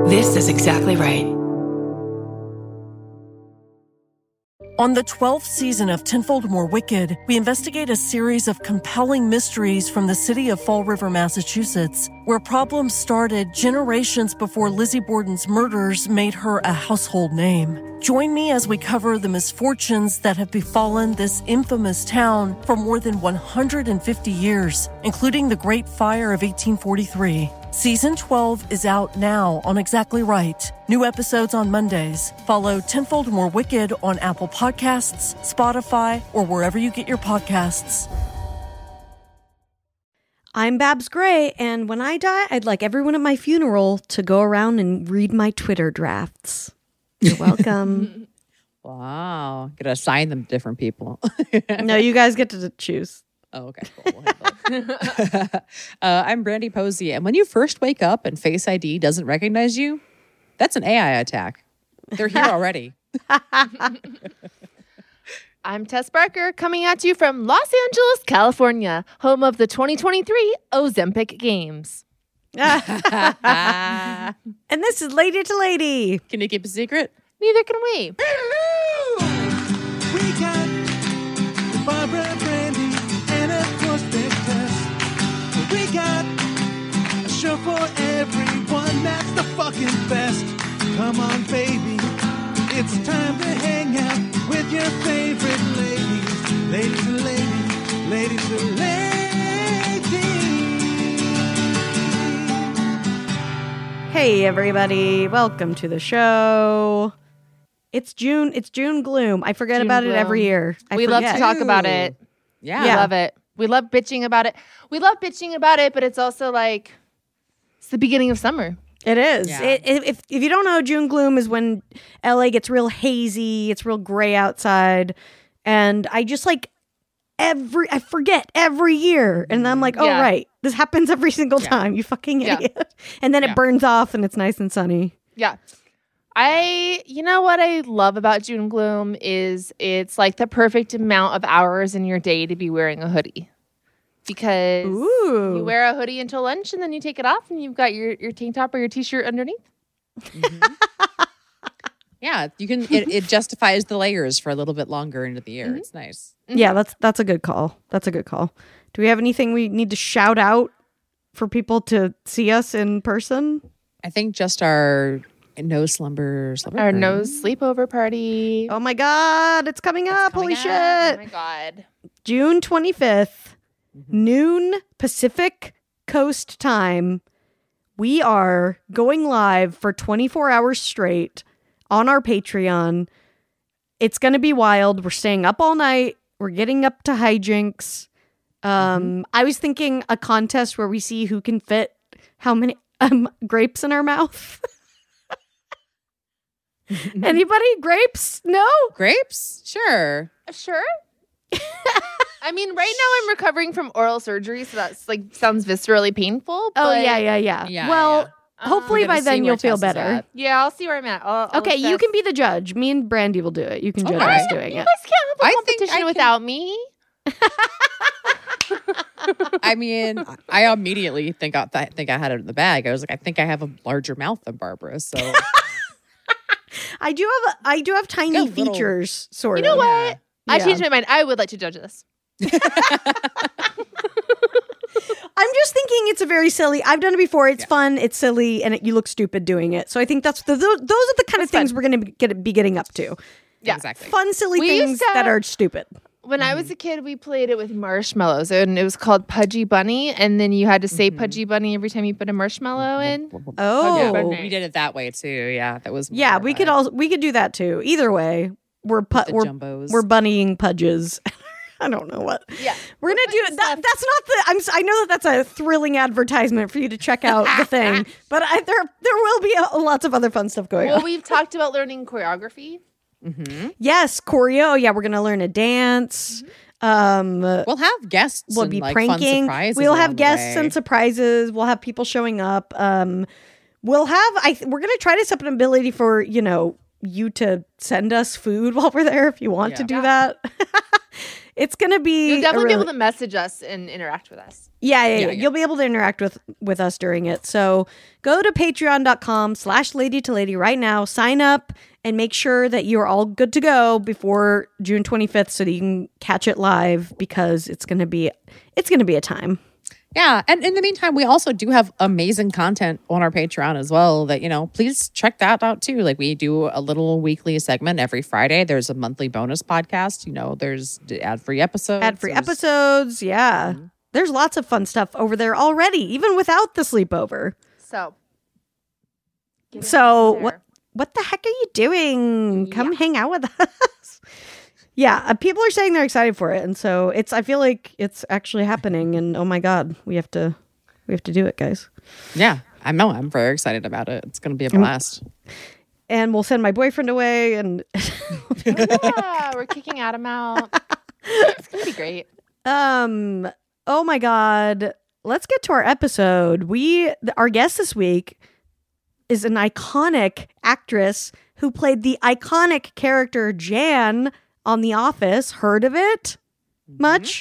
This is exactly right. On the 12th season of Tenfold More Wicked, we investigate a series of compelling mysteries from the city of Fall River, Massachusetts, where problems started generations before Lizzie Borden's murders made her a household name. Join me as we cover the misfortunes that have befallen this infamous town for more than 150 years, including the Great Fire of 1843. Season 12 is out now on Exactly Right. New episodes on Mondays. Follow Tenfold More Wicked on Apple Podcasts, Spotify, or wherever you get your podcasts. I'm Babs Gray, and when I die, I'd like everyone at my funeral to go around and read my Twitter drafts. You're welcome. Wow. Gotta assign them to different people. No, you guys get to choose. Oh, okay. Cool. I'm Brandy Posey, and when you first wake up and Face ID doesn't recognize you, that's an AI attack. They're here already. I'm Tess Barker, coming at you from Los Angeles, California, home of the 2023 Ozempic Games. And this is Lady to Lady. Can you keep a secret? Neither can we. We got Barbara, Brandy, and of course Big Tess. We got a show for everyone that's the fucking best. Come on, baby, it's time to hang out with your favorite ladies. Ladies and ladies, ladies and ladies. Hey, everybody. Welcome to the show. It's June gloom. I forget June about gloom. it every year. We love to talk about it. Yeah. We love it. We love bitching about it. We love bitching about it, but it's also like, it's the beginning of summer. It is. Yeah. If you don't know, June gloom is when LA gets real hazy. It's real gray outside. And I just like I forget every year. And I'm like, oh, Yeah. right. This happens every single time. You fucking Yeah. idiot. And then it burns off and it's nice and sunny. Yeah. You know what I love about June gloom is it's like the perfect amount of hours in your day to be wearing a hoodie. Because Ooh. you wear a hoodie until lunch and then you take it off and you've got your tank top or your t-shirt underneath. Yeah, you can. It justifies the layers for a little bit longer into the year. It's nice. Yeah, that's a good call. That's a good call. Do we have anything we need to shout out for people to see us in person? I think just our no slumber Our party. no sleepover party. Oh my God, it's coming up. coming Holy up. Oh shit. my God. June 25th, noon Pacific Coast time. We are going live for 24 hours straight on our Patreon. It's going to be wild. We're staying up all night. We're getting up to hijinks. I was thinking a contest where we see who can fit how many grapes in our mouth. Anybody? Grapes? No? Grapes? Sure. Sure. I mean, right now I'm recovering from oral surgery, so that's like sounds viscerally painful. Oh, but yeah. Yeah, Well, yeah. hopefully We're by gonna then see you'll where feel Tess is better. at. Yeah, I'll see where I'm at. I'll Okay, you assess. can be the judge. Me and Brandy will do it. You can judge Okay. us doing You it. guys can't have a I think competition I can- without me. I mean, I immediately think I had it in the bag. I was like, I think I have a larger mouth than Barbara. So I do have tiny Got little- features, sort You know of. what? I Yeah. changed my mind. I would like to judge this. I'm just thinking it's a very silly. I've done it before. It's fun. It's silly, and you look stupid doing it. So I think those are the kind of things we're going to be getting up to. Yeah. exactly. Fun, silly We things used to- that are stupid. When I was a kid, we played it with marshmallows, and it was called Pudgy Bunny. And then you had to say Pudgy Bunny every time you put a marshmallow in. Oh, Bunny. We did it that way too. Yeah, that was. yeah. more We of could a- we could do that too. Either way, we're the jumbos. bunnying pudges. I don't know what. Yeah. We're gonna do that. That's not the. I know that's a thrilling advertisement for you to check out the thing, but there will be lots of other fun stuff going Well, on. we've talked about learning choreography. Yes, choreo. Yeah, we're gonna learn a dance. We'll have guests. We'll and, be like, pranking. Fun surprises We'll along have the guests way. and surprises. We'll have people showing up. We'll have. We're gonna try to set up an ability for you to send us food while we're there if you want to do that. It's going to be You'll definitely a be really- able to message us and interact with us. Yeah. Yeah. You'll be able to interact with us during it. So go to patreon.com/lady to lady right now, sign up, and make sure that you're all good to go before June 25th so that you can catch it live, because it's going to be a time. Yeah. And in the meantime, we also do have amazing content on our Patreon as well that, please check that out too. Like we do a little weekly segment every Friday. There's a monthly bonus podcast. There's ad-free episodes. Ad-free episodes. Yeah. There's lots of fun stuff over there already, even without the sleepover. So, get So out there. what the heck are you doing? Come hang out with us. Yeah, people are saying they're excited for it, and so I feel like it's actually happening. And oh my god, we have to do it, guys. Yeah. I know. I'm very excited about it. It's going to be a blast. And we'll send my boyfriend away, and Yeah, we're kicking Adam out. It's gonna be great. oh my god, let's get to our episode. Our guest this week is an iconic actress who played the iconic character Jan on The Office. Heard of it much?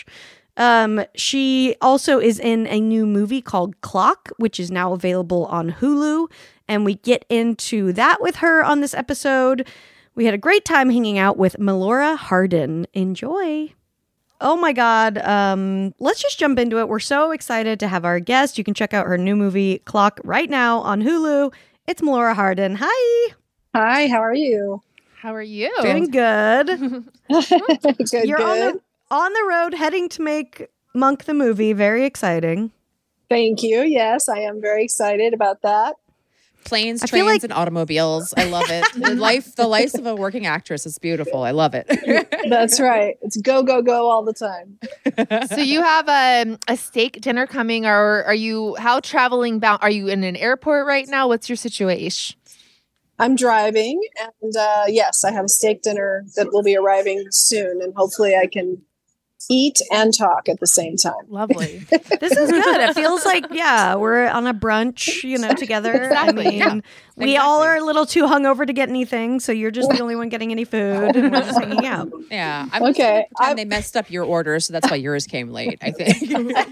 She also is in a new movie called Clock, which is now available on Hulu, and we get into that with her on this episode. We had a great time hanging out with Melora Hardin. Enjoy. Oh my god, let's just jump into it. We're so excited to have our guest. You can check out her new movie Clock right now on Hulu. It's Melora Hardin. Hi. Hi, how are you? How are you? Doing good. Good, You're good. on the road heading to make Monk the movie. Very exciting. Thank you. Yes, I am very excited about that. Planes, I feel trains, like- and automobiles. I love it. The life of a working actress is beautiful. I love it. That's right. It's go, go, go all the time. So you have a steak dinner coming, or are you how traveling bound? Are you in an airport right now? What's your situation? I'm driving, and yes, I have a steak dinner that will be arriving soon, and hopefully I can eat and talk at the same time. Lovely. This is good. It feels like, yeah, we're on a brunch, together. Exactly, I mean, yeah. we all are a little too hungover to get anything, so you're just the only one getting any food, and we're just hanging out. Yeah. I'm Okay, Pretend they messed up your order, so that's why yours came late, I think.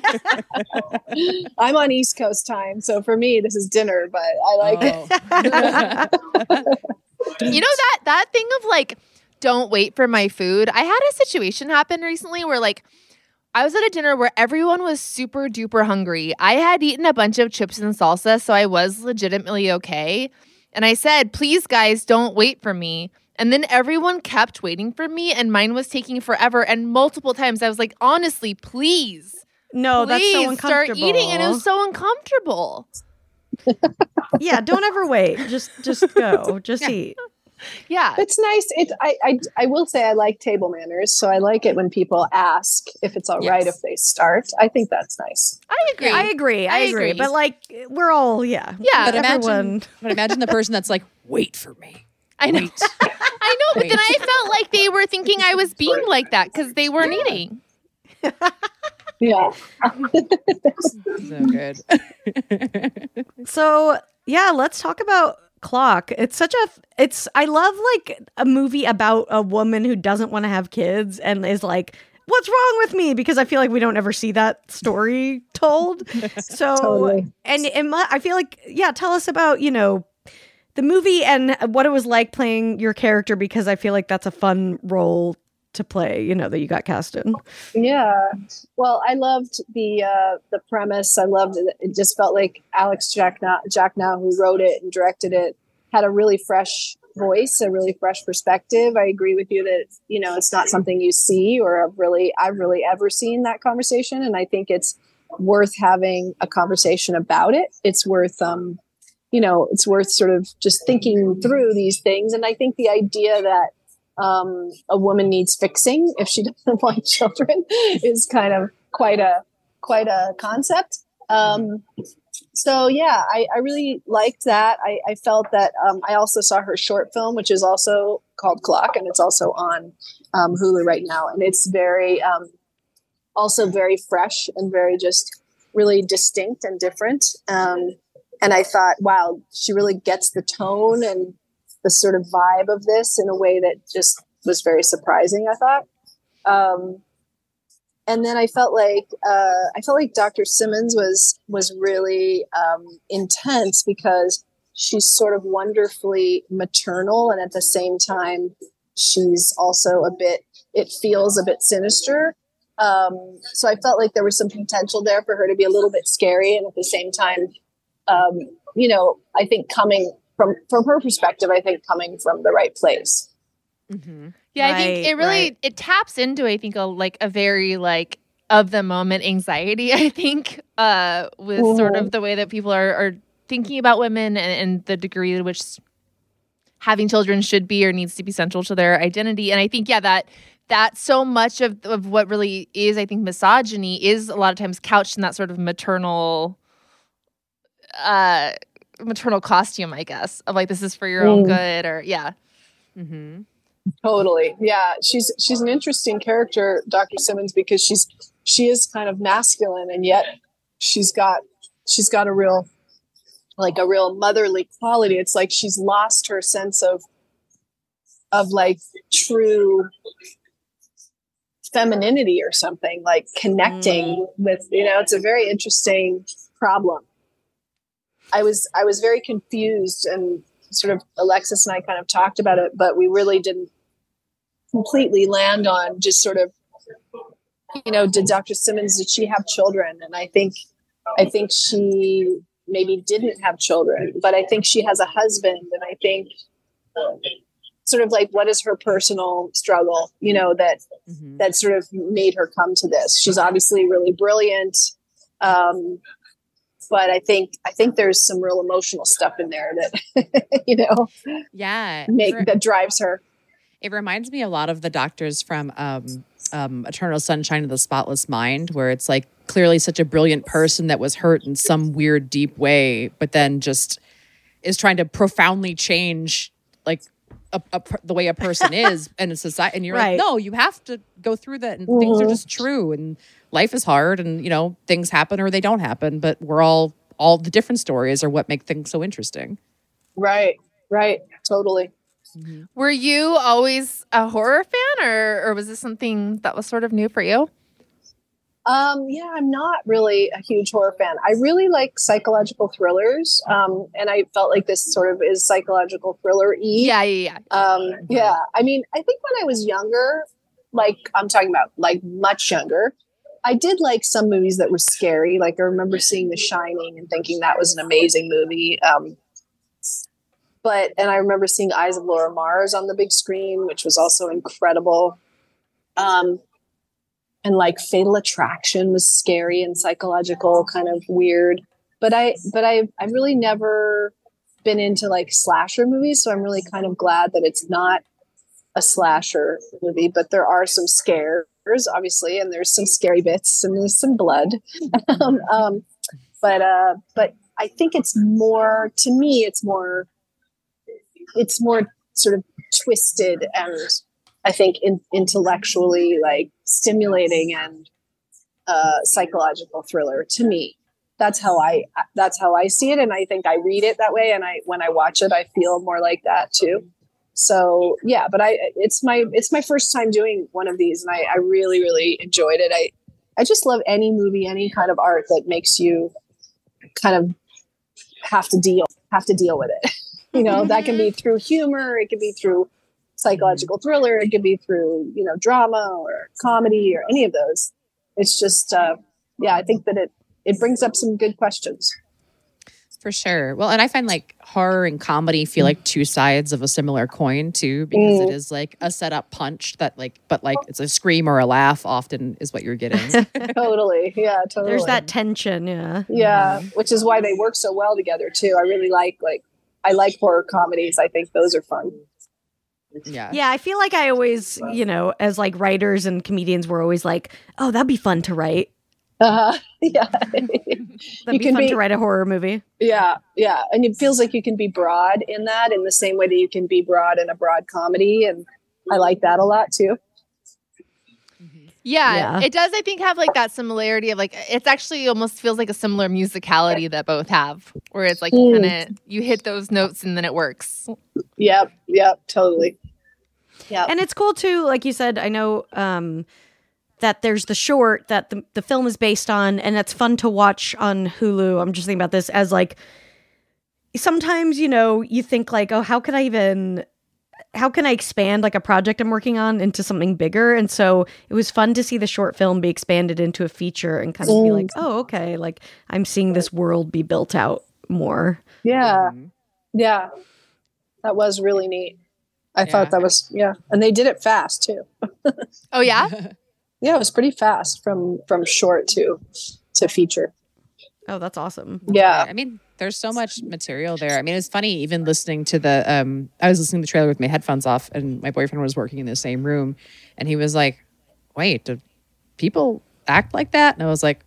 I'm on East Coast time, so for me, this is dinner, but I like it. You know that thing of like, don't wait for my food. I had a situation happen recently where like I was at a dinner where everyone was super duper hungry. I had eaten a bunch of chips and salsa, so I was legitimately okay. And I said, please guys, don't wait for me. And then everyone kept waiting for me, and mine was taking forever. And multiple times I was like, honestly, please. No, that's so Please uncomfortable. start eating. And it was so uncomfortable. Yeah, don't ever wait. Just go. Just eat. Yeah. It's nice. I will say I like table manners, so I like it when people ask if it's all right Yes. if they start. I think that's nice. I agree. I agree. I agree. But like, we're all, yeah. Yeah. But everyone. imagine the person that's like, wait for me. I know. Wait. I know, but then I felt like they were thinking I was being like that because they weren't eating. Yeah. So good. So yeah, let's talk about Clock. I love like a movie about a woman who doesn't want to have kids and is like, what's wrong with me? Because I feel like we don't ever see that story told. So, Totally. and I feel like, yeah, tell us about, the movie and what it was like playing your character, because I feel like that's a fun role to play, that you got cast in. Yeah. Well, I loved the premise. I loved it. It just felt like Alex Jacknow, who wrote it and directed it, had a really fresh voice, a really fresh perspective. I agree with you that, it's not something you see or I've really ever seen that conversation. And I think it's worth having a conversation about it. It's worth, it's worth sort of just thinking through these things. And I think the idea that a woman needs fixing if she doesn't want children is kind of quite a concept. So yeah, I really liked that. I felt that I also saw her short film, which is also called Clock, and it's also on Hulu right now. And it's very also very fresh and very just really distinct and different. And I thought, wow, she really gets the tone and the sort of vibe of this in a way that just was very surprising, I thought. and then I felt like Dr. Simmons was really intense because she's sort of wonderfully maternal, and at the same time, she's also it feels a bit sinister. So I felt like there was some potential there for her to be a little bit scary, and at the same time, I think coming from her perspective, I think coming from the right place. Mm-hmm. Yeah, I think it really it taps into a very like of the moment anxiety. I think with sort of the way that people are thinking about women and the degree to which having children should be or needs to be central to their identity. And I think that so much of what really is, I think, misogyny is a lot of times couched in that sort of maternal costume, I guess, of like, this is for your own good, or Mm-hmm. Totally. Yeah. She's an interesting character, Dr. Simmons, because she is kind of masculine, and yet she's got a real motherly quality. It's like she's lost her sense of like true femininity or something, like connecting with, it's a very interesting problem. I was very confused, and sort of Alexis and I kind of talked about it, but we really didn't completely land on just sort of, did Dr. Simmons, did she have children? And I think she maybe didn't have children, but I think she has a husband, and I think sort of like, what is her personal struggle, that sort of made her come to this. She's obviously really brilliant. But I think there's some real emotional stuff in there that, that drives her. It reminds me a lot of the doctors from Eternal Sunshine of the Spotless Mind, where it's like clearly such a brilliant person that was hurt in some weird, deep way, but then just is trying to profoundly change like the way a person is in a society. And you're like, no, you have to go through that, and things are just true, and life is hard, and things happen or they don't happen, but we're all the different stories are what make things so interesting. Right. Totally. Mm-hmm. Were you always a horror fan, or was this something that was sort of new for you? Yeah, I'm not really a huge horror fan. I really like psychological thrillers. And I felt like this sort of is psychological thriller-y. Yeah. Yeah. I mean, I think when I was younger, like I'm talking about like much younger, I did like some movies that were scary. Like I remember seeing The Shining and thinking that was an amazing movie. And I remember seeing Eyes of Laura Mars on the big screen, which was also incredible. And like Fatal Attraction was scary and psychological, kind of weird. But I've really never been into like slasher movies, so I'm really kind of glad that it's not a slasher movie. But there are some scares, obviously, and there's some scary bits and there's some blood. But I think it's more, to me, it's more sort of twisted and I think intellectually like stimulating and psychological thriller to me. That's how I see it, and I think I read it that way. And when I watch it, I feel more like that too. So yeah, but it's my first time doing one of these, and I really, really enjoyed it. I just love any movie, any kind of art that makes you kind of have to deal with it. That can be through humor, it can be through psychological thriller, it could be through drama or comedy or any of those. It's just I think that it brings up some good questions. For sure. Well, and I find like horror and comedy feel like two sides of a similar coin too, because it is like a setup punch that but it's a scream or a laugh often is what you're getting. Totally. Yeah, totally. There's that tension. Yeah. Yeah. Which is why they work so well together too. I really I like horror comedies. I think those are fun. Yeah. Yeah, I feel like I always, as like writers and comedians, we're always like, oh, that'd be fun to write. Yeah. That'd be fun to write a horror movie. Yeah. Yeah. And it feels like you can be broad in that in the same way that you can be broad in a broad comedy. And I like that a lot too. Yeah, it does, I think, have like that similarity of like, it's actually almost feels like a similar musicality that both have, where it's like you hit those notes and then it works. Yep, totally. Yeah. And it's cool too, like you said, I know that there's the short that the film is based on, and that's fun to watch on Hulu. I'm just thinking about this as like, sometimes, you know, you think like, oh, how can I expand like a project I'm working on into something bigger? And so it was fun to see the short film be expanded into a feature and kind of be like, oh, okay, like I'm seeing this world be built out more. Yeah. Yeah. That was really neat. I thought that was, and they did it fast too. Oh yeah? Yeah, it was pretty fast from short to feature. Oh, that's awesome. Yeah. I mean, there's so much material there. I mean, it's funny even listening to the I was listening to the trailer with my headphones off, and my boyfriend was working in the same room, and he was like, "Wait, do people act like that?" And I was like,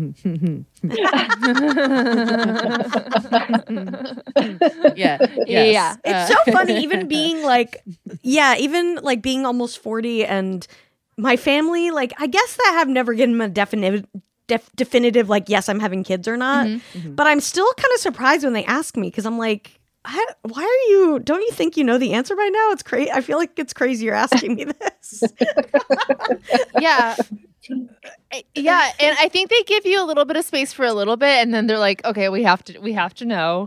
yeah. It's so funny, even being like, even like being almost 40, and my family, like, I guess that have never given them a definitive like, yes, I'm having kids or not. But I'm still kind of surprised when they ask me, because I'm like, why are you, don't you think you know the answer by now? It's crazy. I feel like it's crazy you're asking me this. Yeah. Yeah, and I think they give you a little bit of space for a little bit, and then they're like, okay, we have to know.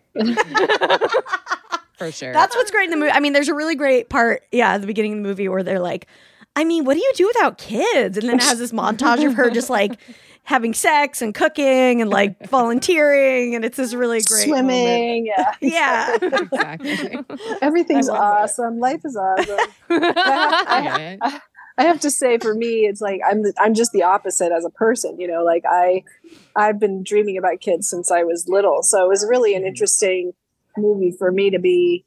For sure. That's what's great in the movie. I mean, there's a really great part, at the beginning of the movie where they're like, I mean, what do you do without kids? And then it has this montage of her just like having sex and cooking and like volunteering, and it's this really great swimming. moment. Yeah. Exactly. Everything's awesome. Life is awesome. I have to say, for me, it's like I'm just the opposite as a person. You know, like I've been dreaming about kids since I was little, so it was really an interesting movie for me to be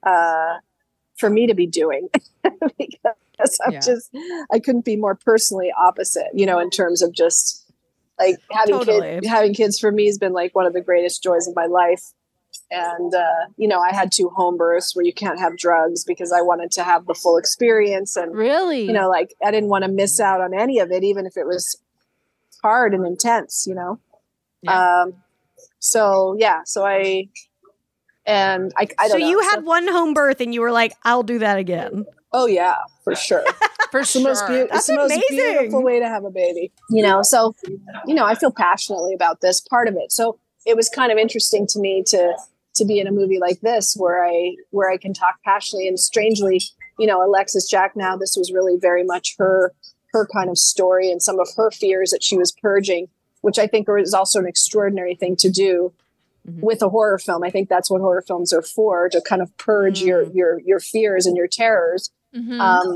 doing because I couldn't be more personally opposite. You know, in terms of just like having kids for me has been like one of the greatest joys of my life. And, you know, I had 2 home births where you can't have drugs because I wanted to have the full experience. And really, you know, like I didn't want to miss out on any of it, even if it was hard and intense, you know? Yeah. So I don't know. You had one home birth and you were like, I'll do that again. Oh yeah, for sure. It's the most beautiful way to have a baby, you know? So, you know, I feel passionately about this part of it. So it was kind of interesting to me to be in a movie like this where I can talk passionately. And strangely, you know, Alexis Jacknow, this was really very much her kind of story and some of her fears that she was purging, which I think is also an extraordinary thing to do with a horror film. I think that's what horror films are for, to kind of purge your fears and your terrors. You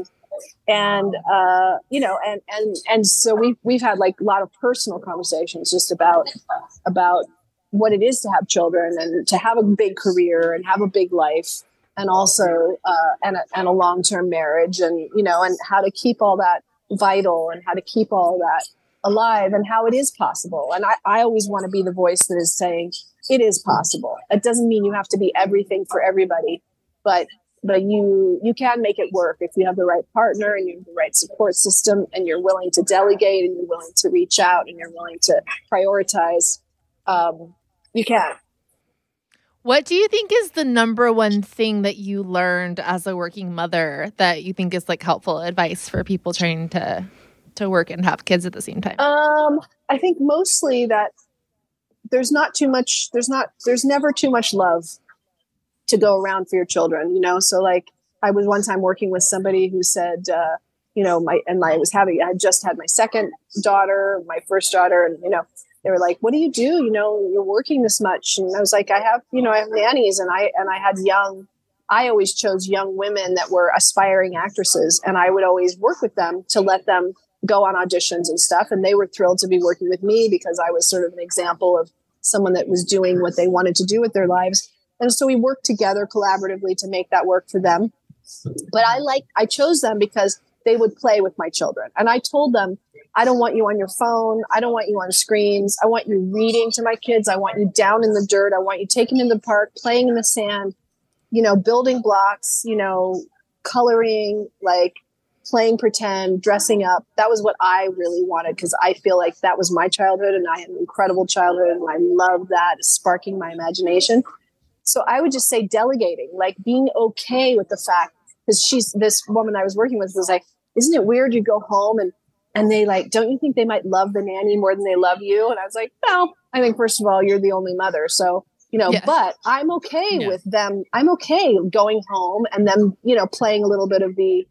know, and so we've had like a lot of personal conversations just about what it is to have children and to have a big career and have a big life, and also and a long-term marriage, and you know, and how to keep all that vital and how to keep all that alive, and how it is possible. And I always want to be the voice that is saying it is possible. It doesn't mean you have to be everything for everybody, but you can make it work if you have the right partner and you have the right support system, and you're willing to delegate, and you're willing to reach out, and you're willing to prioritize. You can. What do you think is the number one thing that you learned as a working mother that you think is like helpful advice for people trying to work and have kids at the same time? I think mostly that there's never too much love to go around for your children, you know? So like I was one time working with somebody who said, you know, I had just had my second daughter, my first daughter, and, you know, they were like, what do? You know, you're working this much. And I was like, I have nannies, and I always chose young women that were aspiring actresses. And I would always work with them to let them go on auditions and stuff. And they were thrilled to be working with me because I was sort of an example of someone that was doing what they wanted to do with their lives. And so we worked together collaboratively to make that work for them. But I chose them because they would play with my children. And I told them, I don't want you on your phone. I don't want you on screens. I want you reading to my kids. I want you down in the dirt. I want you taking them to the park, playing in the sand, you know, building blocks, you know, coloring, like playing pretend, dressing up. That was what I really wanted, because I feel like that was my childhood, and I had an incredible childhood, and I love that, sparking my imagination. So I would just say delegating, like being okay with the fact, because this woman I was working with was like, isn't it weird you go home and And they like, don't you think they might love the nanny more than they love you? And I was like, no, I think first of all, you're the only mother. So, but I'm okay with them. I'm okay going home and them, playing a little bit of the,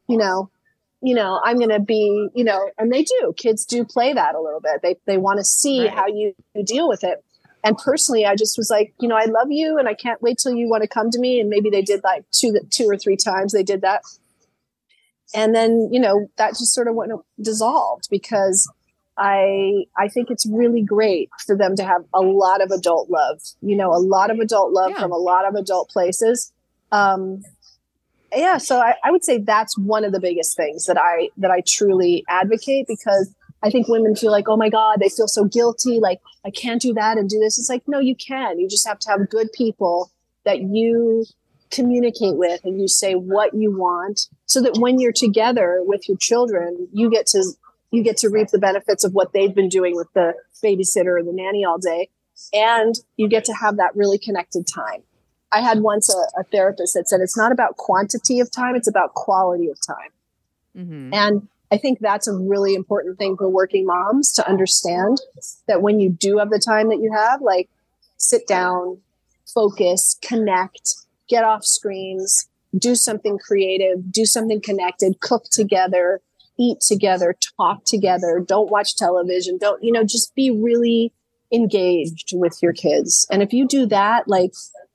I'm going to be, and they do, kids do play that a little bit. They want to see how you deal with it. And personally, I just was like, I love you and I can't wait till you want to come to me. And maybe they did like two or three times they did that. And then, that just sort of dissolved because I think it's really great for them to have a lot of adult love, a lot of adult love from a lot of adult places. So I would say that's one of the biggest things that I truly advocate, because I think women feel like, oh my God, they feel so guilty. Like, I can't do that and do this. It's like, no, you can. You just have to have good people that you communicate with and you say what you want, so that when you're together with your children, you get to reap the benefits of what they've been doing with the babysitter or the nanny all day. And you get to have that really connected time. I had once a therapist that said, it's not about quantity of time, it's about quality of time. Mm-hmm. And I think that's a really important thing for working moms to understand, that when you do have the time that you have, like, sit down, focus, connect, get off screens, do something creative, do something connected, cook together, eat together, talk together, don't watch television, don't, just be really engaged with your kids. And if you do that, like,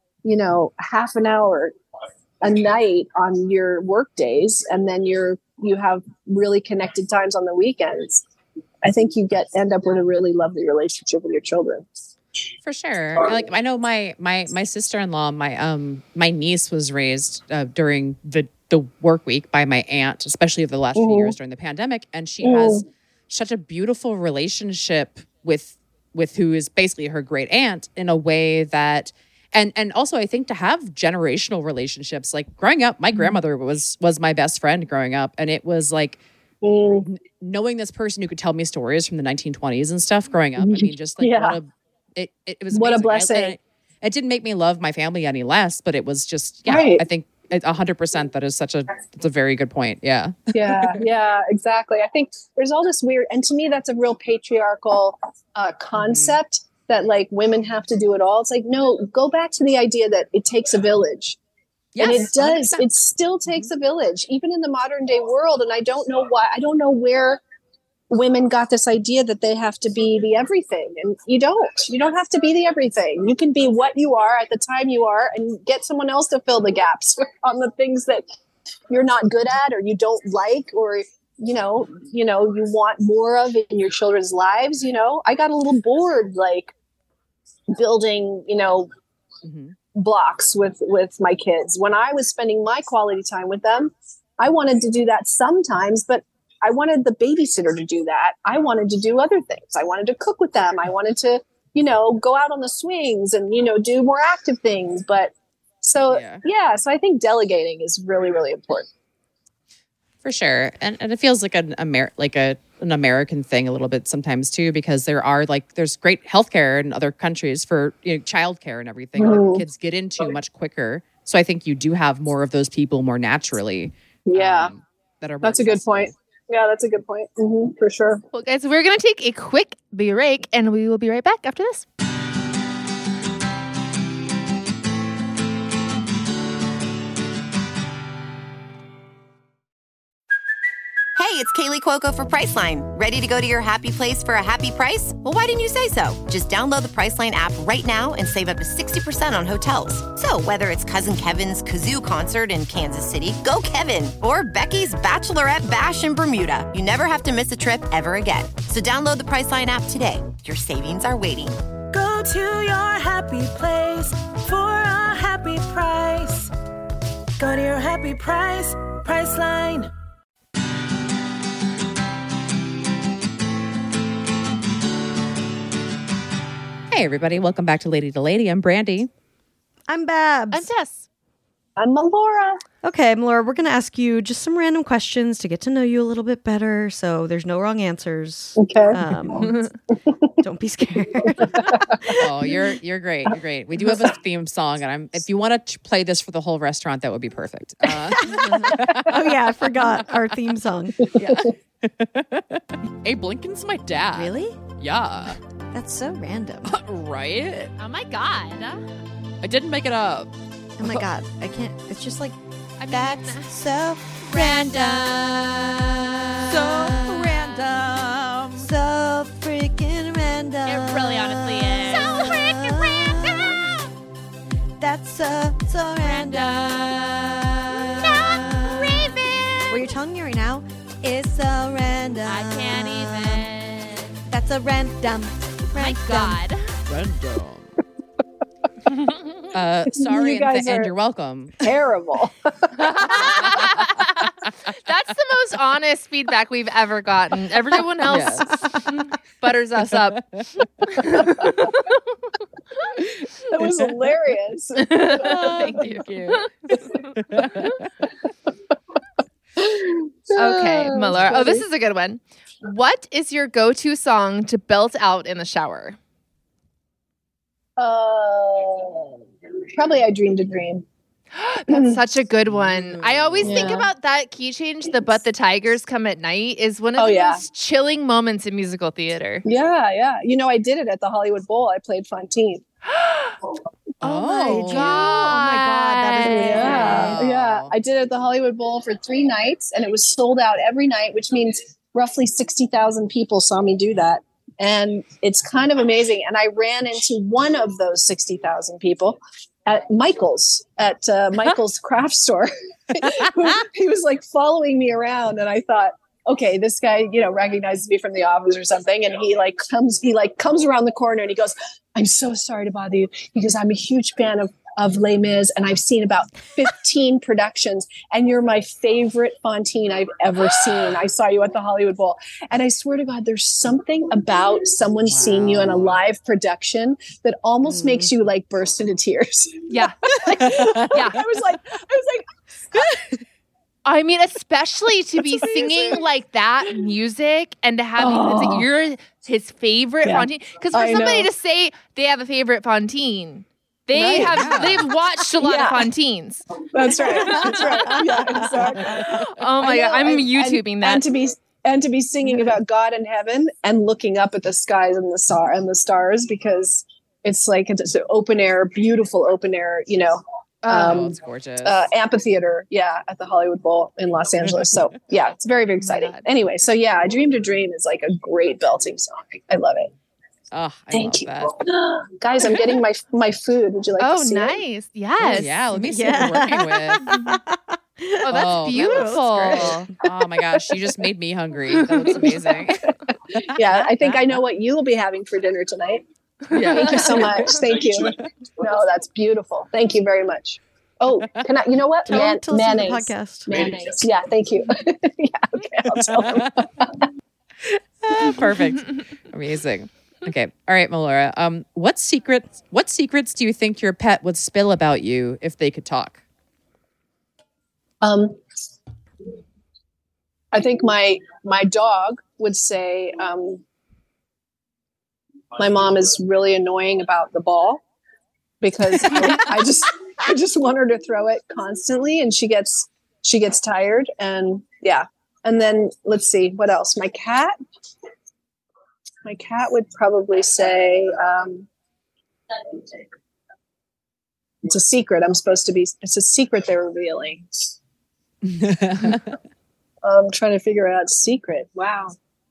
half an hour a night on your work days, and then you have really connected times on the weekends, I think you end up with a really lovely relationship with your children. For sure. Like, I know my sister-in-law, my niece was raised during the work week by my aunt, especially over the last few years during the pandemic. And she has such a beautiful relationship with who is basically her great aunt, in a way that, and also I think to have generational relationships, like growing up, my grandmother was my best friend growing up. And it was like, knowing this person who could tell me stories from the 1920s and stuff growing up. I mean, just like, it was what amazing. A blessing. It didn't make me love my family any less, but it was just, right. I think 100% that is that's a very good point. Yeah. Yeah, exactly. I think there's all this weird, and to me, that's a real patriarchal concept that like women have to do it all. It's like, no, go back to the idea that it takes a village. Yes, and it does. 100%. It still takes a village, even in the modern day world. And I don't know why. I don't know where women got this idea that they have to be the everything. And you don't have to be the everything. You can be what you are at the time you are, and get someone else to fill the gaps on the things that you're not good at, or you don't like, or you want more of in your children's lives. I got a little bored, like building, blocks with my kids. When I was spending my quality time with them, I wanted to do that sometimes, but I wanted the babysitter to do that. I wanted to do other things. I wanted to cook with them. I wanted to, go out on the swings and, do more active things. But so I think delegating is really, really important. For sure. And it feels like an American thing a little bit sometimes too, because there's great healthcare in other countries for childcare and everything that kids get into much quicker. So I think you do have more of those people more naturally. That's a good point. Yeah, that's a good point. Mm-hmm, for sure. Well, guys, we're going to take a quick break, and we will be right back after this. Hey, it's Kaylee Cuoco for Priceline. Ready to go to your happy place for a happy price? Well, why didn't you say so? Just download the Priceline app right now and save up to 60% on hotels. So whether it's Cousin Kevin's Kazoo Concert in Kansas City, go Kevin, or Becky's Bachelorette Bash in Bermuda, you never have to miss a trip ever again. So download the Priceline app today. Your savings are waiting. Go to your happy place for a happy price. Go to your happy price, Priceline. Hey, everybody. Welcome back to Lady to Lady. I'm Brandy. I'm Babs. I'm Tess. I'm Melora. Okay, Melora, we're going to ask you just some random questions to get to know you a little bit better, so there's no wrong answers. Okay. Don't be scared. Oh, you're great. You're great. We do have a theme song, and if you want to play this for the whole restaurant, that would be perfect. Oh, yeah, I forgot our theme song. Yeah. Abe Lincoln's my dad. Really? Yeah. That's so random. Right? Oh my God. I didn't make it up. Oh my God. I can't. It's just like, I mean, that's so random. So random. So freaking random. it really honestly is. So freaking random. That's so random. Not Raven. What you're telling me right now is so random. I can't even. That's a random. My God. Random. Sorry, You guys and are- you're welcome. Terrible. That's the most honest feedback we've ever gotten. Everyone else butters us up. That was hilarious. Thank you. Okay, Muller. Oh, this is a good one. What is your go-to song to belt out in the shower? Probably I Dreamed a Dream. That's such a good one. I always think Yeah. about that key change, the But the Tigers Come at Night, is one of Oh, the yeah. most chilling moments in musical theater. Yeah, yeah. You know, I did it at the Hollywood Bowl. I played Fontaine. Oh my God. That is amazing. Yeah, yeah. I did it at the Hollywood Bowl for 3 nights, and it was sold out every night, which means roughly 60,000 people saw me do that. And it's kind of amazing. And I ran into one of those 60,000 people at Michael's craft store. He was like following me around, and I thought, okay, this guy, recognizes me from The Office or something. And he comes around the corner and he goes, "I'm so sorry to bother you." He goes, "I'm a huge fan of Les Mis, and I've seen about 15 productions, and you're my favorite Fontaine I've ever seen. I saw you at the Hollywood Bowl." And I swear to God, there's something about someone seeing you in a live production that almost makes you like burst into tears. Yeah. I was like, I mean, especially to be singing like that music and to have you're his favorite Fontaine. Because for I somebody know. to say they have a favorite Fontaine, Right. they've watched a lot of Yeah. Fontaines. that's right. That's right. Yeah, exactly. Oh my I God. know, I'm and- YouTubing that. And to be singing about God in heaven and looking up at the skies and the stars, because it's like it's an open air, beautiful open air, It's gorgeous. amphitheater, at the Hollywood Bowl in Los Angeles. So yeah, it's very, very exciting. God. Anyway, so I Dreamed a Dream is like a great belting song. I love it. I Thank you, love that. guys. I'm getting my food. Would you like to see it? Nice. Yes. Yeah, let me see what you're working with. Oh, that's that beautiful. Oh my gosh, you just made me hungry. That looks amazing. Yeah, I think I know what you will be having for dinner tonight. Yeah. Thank you so much. Thank you. No, that's beautiful. Thank you very much. Oh, can I? You know what? Tell him to listen to the Mayonnaise. podcast. Mayonnaise. Yeah, thank you. Yeah, okay, I'll tell him. Perfect. Amazing. Okay. All right, Melora. What secrets do you think your pet would spill about you if they could talk? I think my dog would say, my mom is really annoying about the ball because I just want her to throw it constantly, and she gets tired. And and then let's see what else. My cat would probably say, it's a secret. It's a secret they're revealing. I'm trying to figure out a secret. Wow.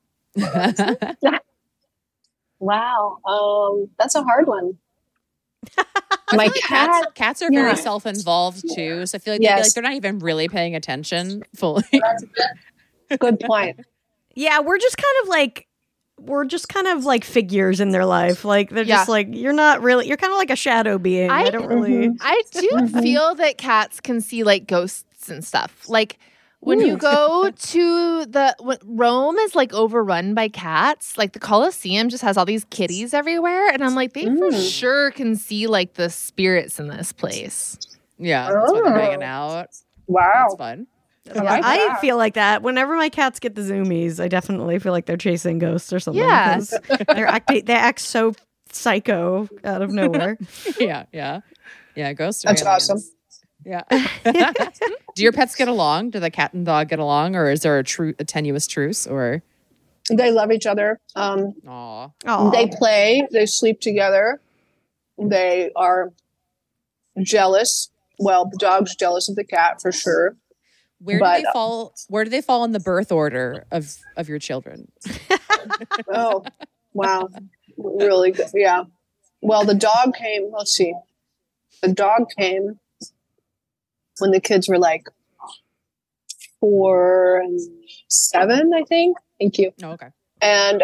Wow. That's a hard one. My cat. Cats are very self-involved too, so I feel like they're not even really paying attention fully. Good point. Yeah, we're just kind of like figures in their life. Like they're just like you're kind of like a shadow being. I don't really. I do feel that cats can see like ghosts and stuff. Like when you go to Rome is like overrun by cats. Like the Colosseum just has all these kitties everywhere, and I'm like, they for sure can see like the spirits in this place. Yeah, that's why they're hanging out. Wow. That's fun. I feel like that. Whenever my cats get the zoomies, I definitely feel like they're chasing ghosts or something. Yeah. 'cause they act so psycho out of nowhere. Yeah. Ghosts are That's aliens. awesome. Yeah. Do your pets get along? Do the cat and dog get along, or is there a tenuous truce? Or They love each other. Aw. They play. They sleep together. They are jealous. Well, the dog's jealous of the cat for sure. Where do they fall? Where do they fall in the birth order of your children? Oh, wow. Really good. Yeah. Well, the dog came. Let's see. The dog came when the kids were like 4 and 7, I think. Thank you. Oh, okay. And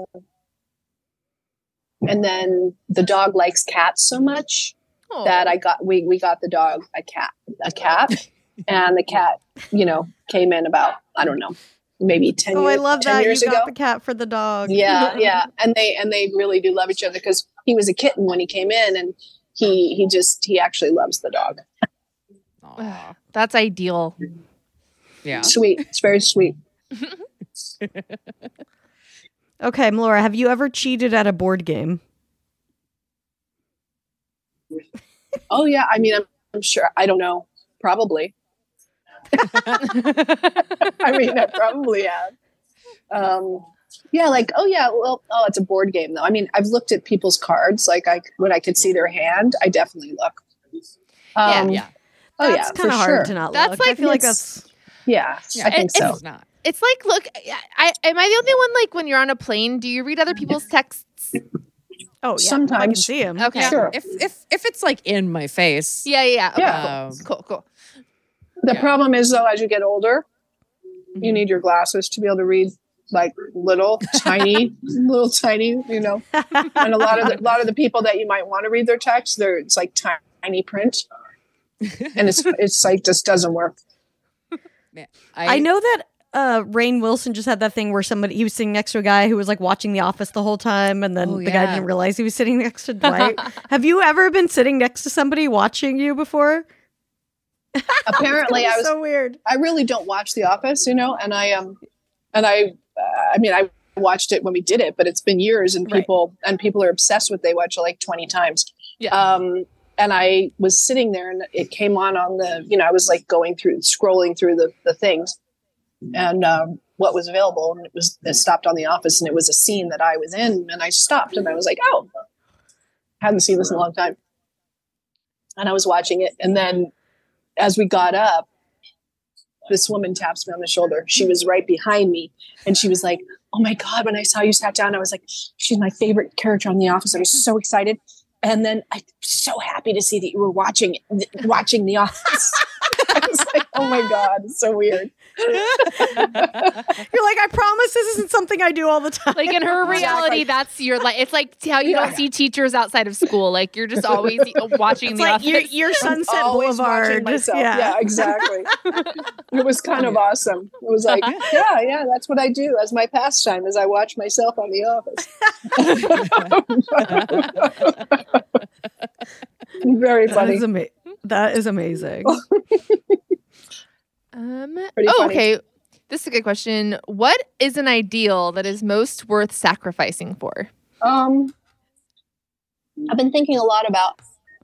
then the dog likes cats so much that we got the dog a cat, and the cat, came in about, I don't know, maybe 10 years. Oh, I love that you ago. got the cat for the dog. Yeah, and they really do love each other because he was a kitten when he came in, and he actually loves the dog. Aw. That's ideal. Yeah. Sweet. It's very sweet. Okay, Melora, have you ever cheated at a board game? Oh yeah, I mean, I'm sure. I don't know. Probably. I mean, I probably have. Yeah, like, it's a board game though. I mean, I've looked at people's cards. Like, when I could see their hand, I definitely look. Yeah. Oh That's yeah, kind of hard to not That's look. like I feel like that's... Yeah, I think so. It's not. It's like, look, am I the only one, like, when you're on a plane, do you read other people's texts? Oh, yeah. Sometimes. I can see him. Okay. Yeah. Sure. If it's like in my face. Yeah. Okay, Yeah. Cool. The problem is though, as you get older, you need your glasses to be able to read like little tiny, and a lot of the people that you might want to read their text, it's like tiny print, and it's like just doesn't work. Man, I know that Rainn Wilson just had that thing where he was sitting next to a guy who was like watching The Office the whole time, and then the guy didn't realize he was sitting next to Dwight. Have you ever been sitting next to somebody watching you before? Apparently, I was so weird. I really don't watch The Office, and I watched it when we did it, but it's been years, and people are obsessed with. They watch it like 20 times. Yeah. And I was sitting there, and it came on the, I was like scrolling through the things, and what was available, and it stopped on The Office, and it was a scene that I was in, and I stopped, and I was like, oh, hadn't seen this in a long time, and I was watching it, and then as we got up, this woman taps me on the shoulder. She was right behind me, and she was like, oh my God, when I saw you sat down, I was like, she's my favorite character on The Office. I was so excited. And then I'm so happy to see that you were watching The Office. I was like, oh my God, it's so weird. You're like, I promise this isn't something I do all the time. Like in her reality, that's your like. It's like how you don't see teachers outside of school. Like you're just always watching it's The like Office. your Sunset Always Boulevard. watching myself. Yeah, exactly. It was kind of awesome. It was like, yeah, that's what I do as my pastime, is I watch myself on The Office. Very funny. That is amazing. Pretty funny. Okay. This is a good question. What is an ideal that is most worth sacrificing for? I've been thinking a lot about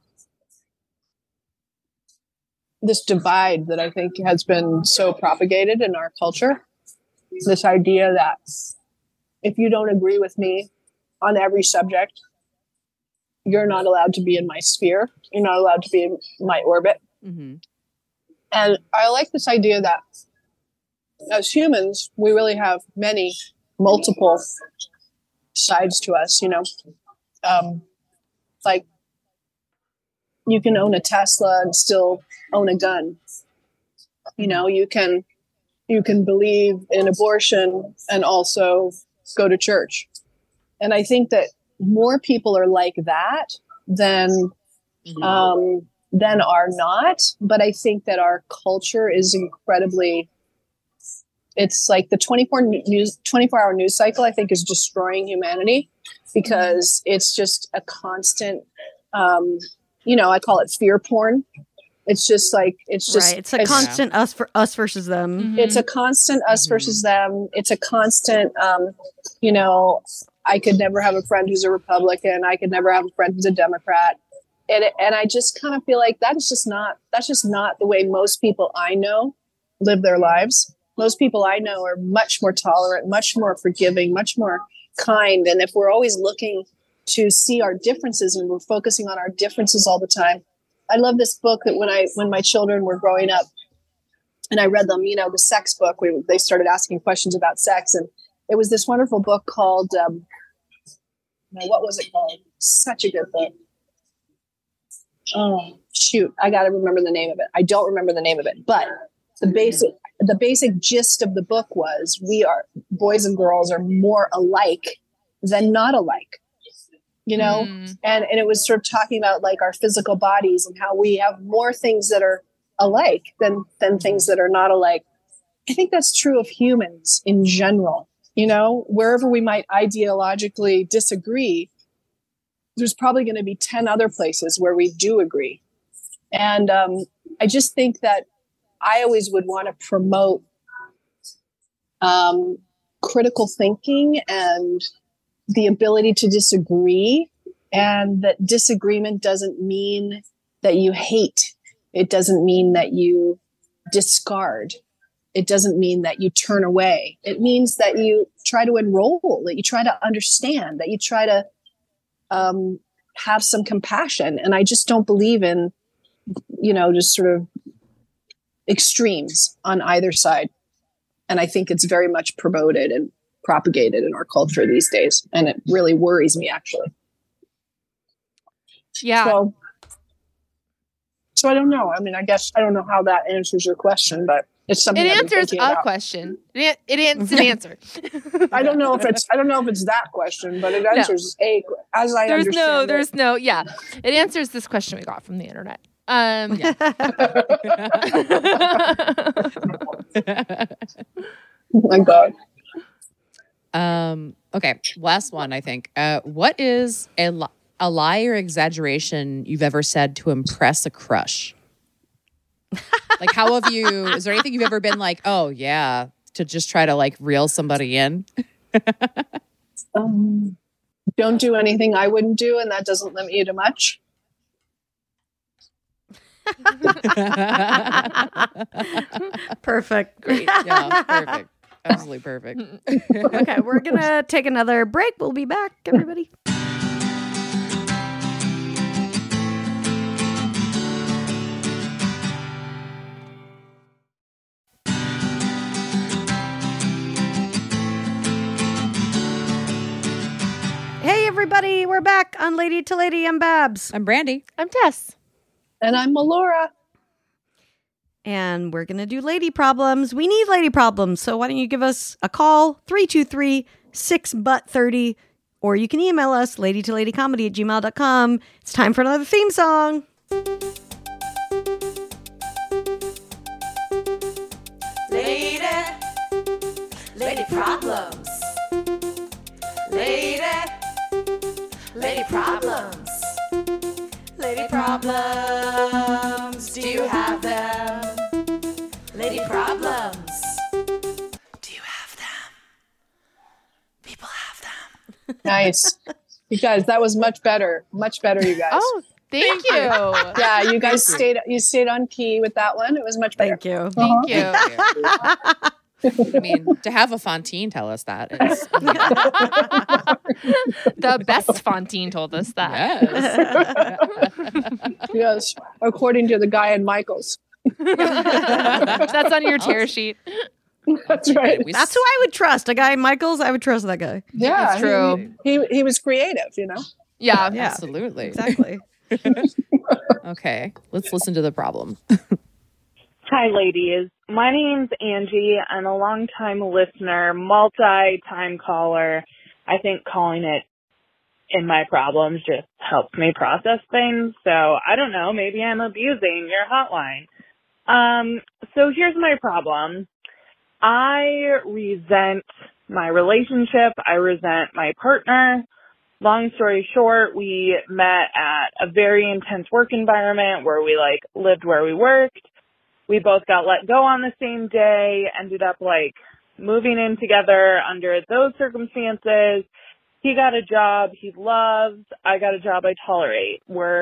this divide that I think has been so propagated in our culture. This idea that if you don't agree with me on every subject, you're not allowed to be in my sphere. You're not allowed to be in my orbit. Mm-hmm. And I like this idea that as humans, we really have multiple sides to us, like you can own a Tesla and still own a gun. You can believe in abortion and also go to church. And I think that more people are like that than are not. But I think that our culture is incredibly, it's like the 24-hour news cycle, I think, is destroying humanity, because it's just a constant, I call it fear porn. It's just like, it's a constant us versus them. Mm-hmm. It's a constant us versus them. It's a constant, I could never have a friend who's a Republican. I could never have a friend who's a Democrat. And I just kind of feel like that's just not the way most people I know live their lives. Most people I know are much more tolerant, much more forgiving, much more kind. And if we're always looking to see our differences and we're focusing on our differences all the time. I love this book that when my children were growing up and I read them, the sex book, they started asking questions about sex. And it was this wonderful book called, what was it called? Such a good book. Oh, shoot. I got to remember the name of it. I don't remember the name of it, but the basic gist of the book was boys and girls are more alike than not alike, and it was sort of talking about like our physical bodies and how we have more things that are alike than things that are not alike. I think that's true of humans in general, wherever we might ideologically disagree, there's probably going to be 10 other places where we do agree. And I just think that I always would want to promote critical thinking and the ability to disagree, and that disagreement doesn't mean that you hate. It doesn't mean that you discard. It doesn't mean that you turn away. It means that you try to enroll, that you try to understand, that you try to have some compassion. And I just don't believe in, just sort of extremes on either side. And I think it's very much promoted and propagated in our culture these days. And it really worries me, actually. Yeah. So I don't know. I mean, I guess I don't know how that answers your question, but it's something it I've been answers thinking a about. question. It's an answer. I don't know if it's that question, but it answers as I understand. Yeah. It answers this question we got from the internet. Yeah. Oh my God. Okay. Last one, I think. What is a lie or exaggeration you've ever said to impress a crush? Like, how have you, is there anything you've ever been like, oh yeah, to just try to like reel somebody in? Don't do anything I wouldn't do, and that doesn't limit you to much. Perfect. Great. Yeah, perfect. Absolutely perfect. Okay, we're going to take another break. We'll be back, everybody. Hey, everybody. We're back on Lady to Lady. I'm Babs. I'm Brandy. I'm Tess. And I'm Melora. And we're going to do lady problems. We need lady problems. So why don't you give us a call, 323-6-BUT-30, or you can email us, ladytoladycomedy@gmail.com. It's time for another theme song. Lady problems. Lady problems. Lady problems. Do you have them? Lady problems. Do you have them? People have them. Nice. You guys, that was much better. Much better, you guys. Oh, thank you. Yeah, you guys stayed on key with that one. It was much better. Thank you. Thank you. I mean, to have a Fontaine tell us that is The best Fontaine told us that. yes. Yes, according to the guy in Michael's. That's on your tear sheet. That's right. That's who I would trust. A guy, Michaels, I would trust that guy. Yeah, It's true. He was creative, Yeah. Yeah. Absolutely. Exactly. Okay, let's listen to the problem. Hi, ladies. My name's Angie. I'm a longtime listener, multi-time caller. I think calling it in my problems just helps me process things. So I don't know. Maybe I'm abusing your hotline. So here's my problem. I resent my relationship. I resent my partner. Long story short, we met at a very intense work environment where we lived where we worked. We both got let go on the same day, ended up moving in together under those circumstances. He got a job he loves. I got a job I tolerate. We're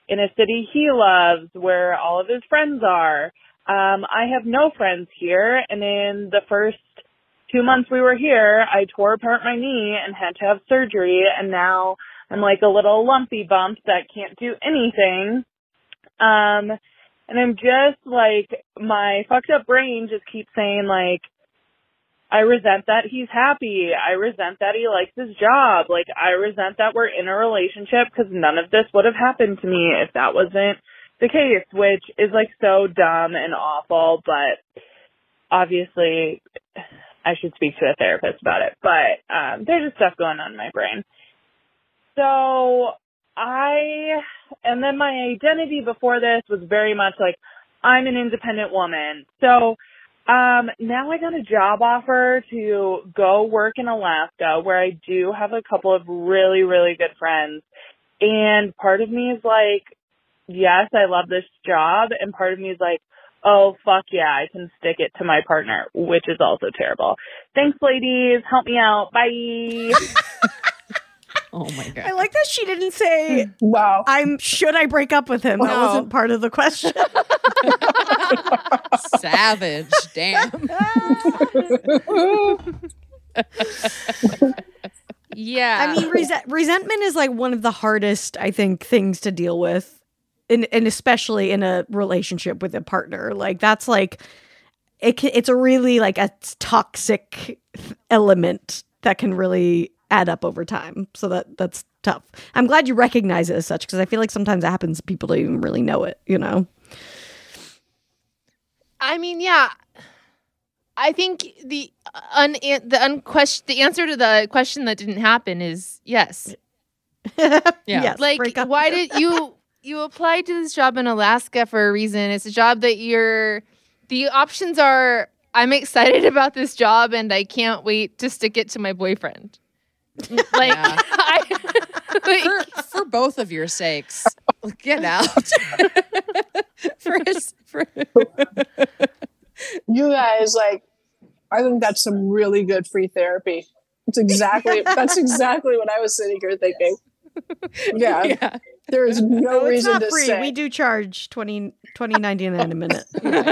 in a city he loves where all of his friends are. I have no friends here, and in the first 2 months we were here, I tore apart my knee and had to have surgery, and now I'm like a little lumpy bump that can't do anything. And I'm just like, my fucked up brain just keeps saying like, I resent that he's happy. I resent that he likes his job. Like, I resent that we're in a relationship because none of this would have happened to me if that wasn't the case, which is like so dumb and awful, but obviously I should speak to a therapist about it. But there's just stuff going on in my brain. So and then my identity before this was very much like, I'm an independent woman. So now I got a job offer to go work in Alaska where I do have a couple of really, really good friends. And part of me is like, yes, I love this job. And part of me is like, oh, fuck yeah, I can stick it to my partner, which is also terrible. Thanks, ladies. Help me out. Bye. Oh my God. I like that she didn't say, Wow. should I break up with him? That No. wasn't part of the question. Savage. Damn. Yeah. I mean, resentment is like one of the hardest, I think, things to deal with. And especially in a relationship with a partner. Like, that's like, it's a really like a toxic element that can really add up over time. So that's tough. I'm glad you recognize it as such, because I feel like sometimes it happens, people don't even really know it, you know? I mean, yeah. I think the answer to the question that didn't happen is yes. Yeah. Yes, Like, break up. why did you applied to this job in Alaska for a reason? It's a job that the options are, I'm excited about this job and I can't wait to stick it to my boyfriend. Like, Yeah. For both of your sakes, get out. You guys, like, I think that's some really good free therapy. That's exactly what I was sitting here thinking. Yeah. There is no It's reason not to free. say. We do charge $20.99 a minute.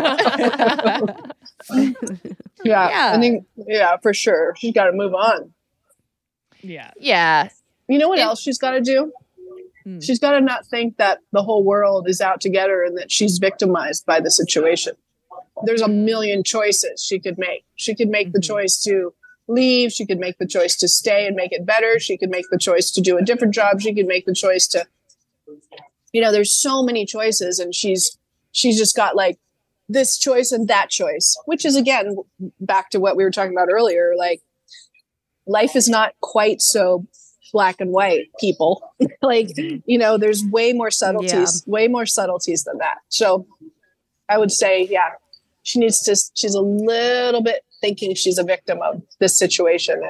Yeah. I think, for sure. She's got to move on. Yeah. yeah. You know what else she's got to do? She's got to not think that the whole world is out to get her and that she's victimized by the situation. There's a million choices she could make. She could make the choice to leave. She could make the choice to stay and make it better. She could make the choice to do a different job. She could make the choice to, there's so many choices, and she's just got like this choice and that choice, which is, again, back to what we were talking about earlier. Like, life is not quite so black and white, people. Like, there's way more subtleties than that. So I would say, she's a little bit thinking she's a victim of this situation,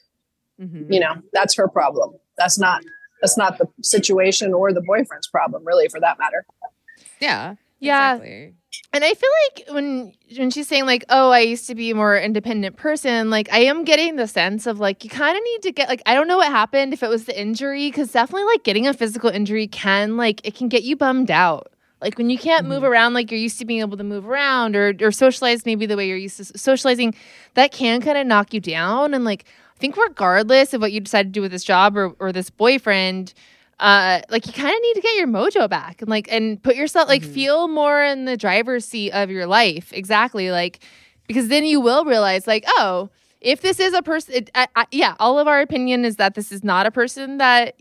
and that's her problem. That's not the situation or the boyfriend's problem, really, for that matter. Yeah. Yeah. Exactly. And I feel like when she's saying like, oh, I used to be a more independent person, like, I am getting the sense of like, you kind of need to get, like, I don't know what happened, if it was the injury, because definitely like getting a physical injury can get you bummed out. Like, when you can't move around like you're used to being able to move around, or socialize maybe the way you're used to socializing, that can kind of knock you down. And like, I think regardless of what you decide to do with this job or this boyfriend, like, you kind of need to get your mojo back and put yourself, like, feel more in the driver's seat of your life. Exactly. Like, because then you will realize like, oh, if this is a person, all of our opinion is that this is not a person that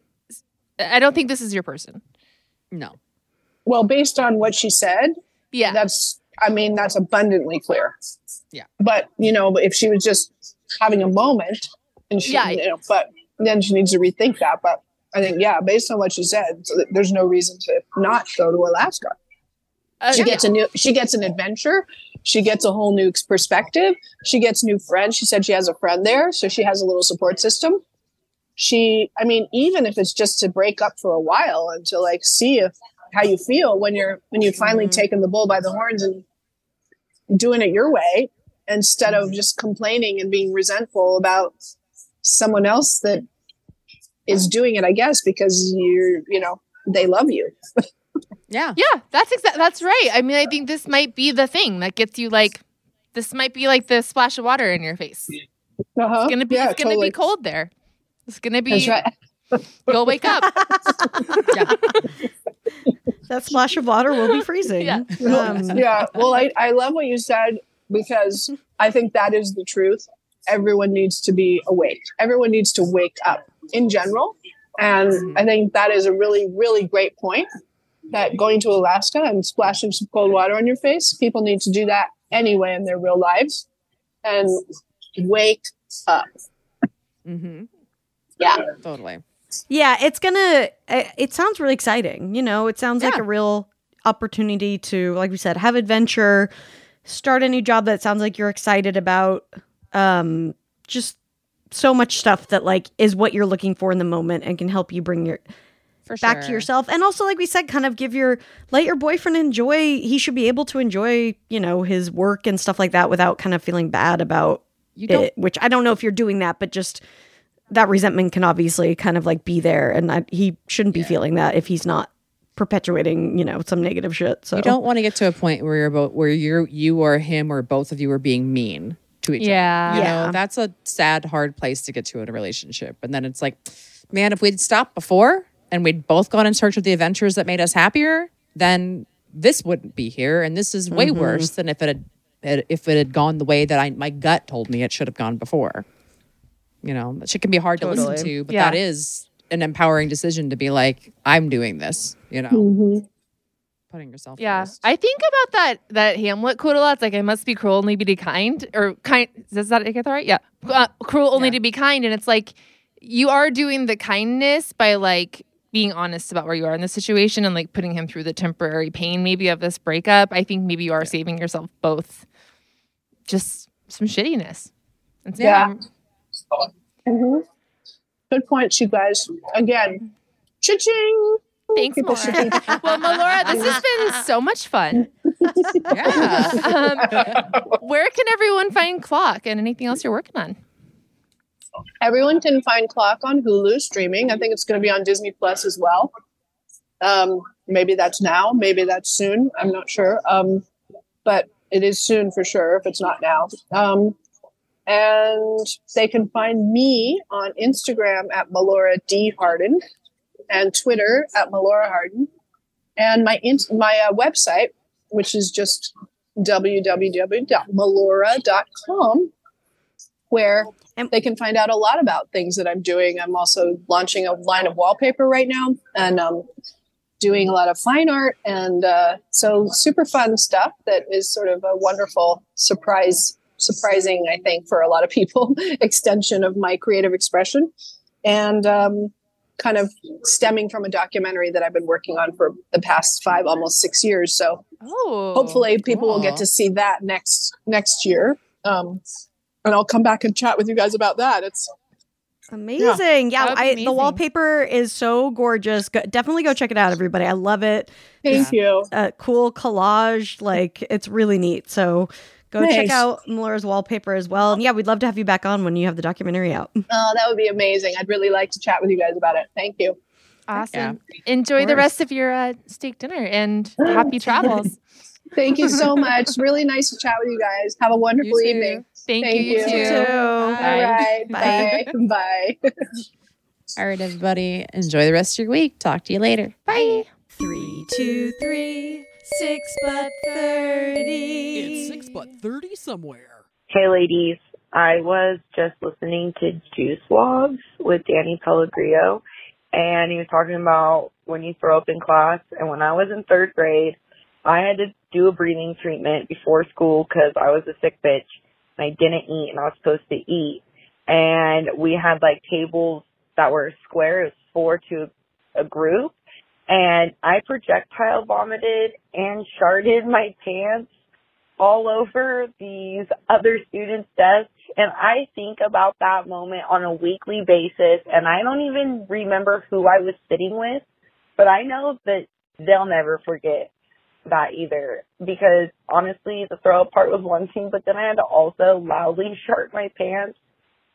I don't think this is your person. No. Well, based on what she said, that's abundantly clear. Yeah. But, if she was just having a moment, and she, but then she needs to rethink that. But I think, based on what she said, so there's no reason to not go to Alaska. She gets an adventure. She gets a whole new perspective. She gets new friends. She said she has a friend there, so she has a little support system. Even if it's just to break up for a while and to like see how you feel when you've finally taken the bull by the horns and doing it your way, instead of just complaining and being resentful about someone else that is doing it, I guess, because they love you. Yeah. Yeah, that's right. I mean, I think this might be the thing that gets you like, this might be like the splash of water in your face. Uh-huh. It's gonna be cold there. It's gonna be. That's right. You'll wake up. Yeah. That splash of water will be freezing. Yeah. Yeah. Well, I love what you said, because I think that is the truth. Everyone needs to be awake. Everyone needs to wake up in general. And I think that is a really, really great point, that going to Alaska and splashing some cold water on your face, people need to do that anyway in their real lives, and wake up. Mm-hmm. Yeah. Totally. Yeah, it sounds really exciting. You know, it sounds like a real opportunity to, like we said, have adventure, start a new job that sounds like you're excited about. Just so much stuff that like is what you're looking for in the moment and can help you bring your back to yourself. And also, like we said, kind of let your boyfriend enjoy. He should be able to enjoy, you know, his work and stuff like that without kind of feeling bad about it, which I don't know if you're doing that, but just that resentment can obviously kind of like be there, and he shouldn't be feeling that if he's not perpetuating, you know, some negative shit. So you don't want to get to a point where you or him or both of you are being mean to each other. You know, that's a sad, hard place to get to in a relationship. And then it's like, man, if we'd stopped before and we'd both gone in search of the adventures that made us happier, then this wouldn't be here. And this is way worse than if it had gone the way that my gut told me it should have gone before. You know, that shit can be hard to listen to, but that is an empowering decision to be like, I'm doing this, you know, putting yourself first. I think about that Hamlet quote a lot. It's like, I must be cruel only to be kind, or kind. Does that get that right? Yeah. Cruel only to be kind. And it's like, you are doing the kindness by like being honest about where you are in the situation and like putting him through the temporary pain maybe of this breakup. I think maybe you are saving yourself both just some shittiness. And so Good points, you guys. Again, cha-ching. Thanks, Melora. Well, Melora, this has been so much fun. Where can everyone find Clock and anything else you're working on? Everyone can find Clock on Hulu streaming. I think it's going to be on Disney Plus as well. Maybe that's now. Maybe that's soon. I'm not sure. But it is soon for sure if it's not now. And they can find me on Instagram at Melora D. Harden and Twitter at Melora Harden. And my website, which is just www.melora.com, where they can find out a lot about things that I'm doing. I'm also launching a line of wallpaper right now, and doing a lot of fine art. And so super fun stuff that is sort of a wonderful surprising, I think, for a lot of people, extension of my creative expression. And kind of stemming from a documentary that I've been working on for the past 5, almost 6 years. So hopefully people will get to see that next year. And I'll come back and chat with you guys about that. It's amazing. Yeah, amazing. The wallpaper is so gorgeous. Definitely go check it out, everybody. I love it. Thank you. Cool collage. Like, it's really neat. So go check out Melora's wallpaper as well. And yeah, we'd love to have you back on when you have the documentary out. Oh, that would be amazing. I'd really like to chat with you guys about it. Thank you. Awesome. Enjoy the rest of your steak dinner and happy travels. Thank you so much. Really nice to chat with you guys. Have a wonderful evening. Thank you. You too. All right. Bye. Bye. All right, everybody. Enjoy the rest of your week. Talk to you later. Bye. 3, 2, 3, 6 but 30. It's 6 but 30 somewhere. Hey, ladies. I was just listening to Juice Logs with Danny Pellegrino, and he was talking about when you throw up in class. And when I was in 3rd grade, I had to do a breathing treatment before school because I was a sick bitch and I didn't eat and I was supposed to eat. And we had like tables that were square. It was 4 to a group. And I projectile vomited and sharded my pants all over these other students' desks. And I think about that moment on a weekly basis. And I don't even remember who I was sitting with, but I know that they'll never forget that either. Because honestly, the throw up part was one thing, but then I had to also loudly shart my pants.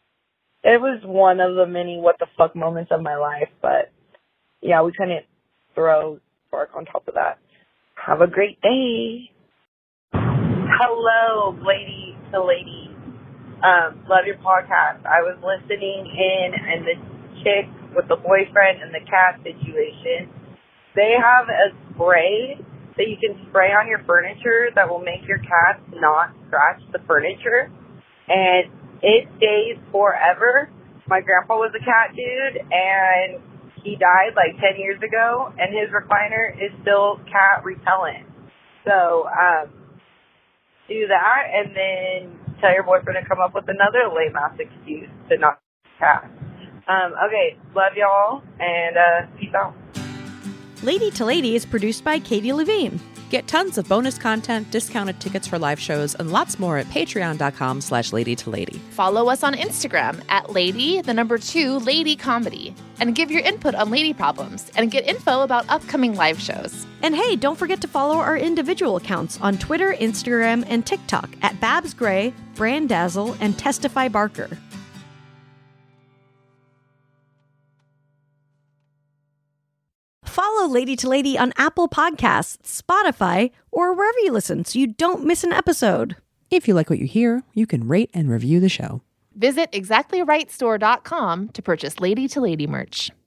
It was one of the many what the fuck moments of my life. But yeah, we couldn't throw spark on top of that. Have a great day. Hello, lady to lady. Love your podcast. I was listening in, and the chick with the boyfriend and the cat situation, they have a spray that you can spray on your furniture that will make your cats not scratch the furniture, and it stays forever. My grandpa was a cat dude, and he died like 10 years ago, and his recliner is still cat repellent. So do that, and then tell your boyfriend to come up with another lame-ass excuse to not cat. Okay, love y'all, and peace out. Lady to Lady is produced by Katie Levine. Get tons of bonus content, discounted tickets for live shows, and lots more at patreon.com/ladytolady. Follow us on Instagram at lady comedy, and give your input on lady problems and get info about upcoming live shows. And hey, don't forget to follow our individual accounts on Twitter, Instagram, and TikTok at Babs Gray, Brandazzle, and Testify Barker. Follow Lady to Lady on Apple Podcasts, Spotify, or wherever you listen so you don't miss an episode. If you like what you hear, you can rate and review the show. Visit exactlyrightstore.com to purchase Lady to Lady merch.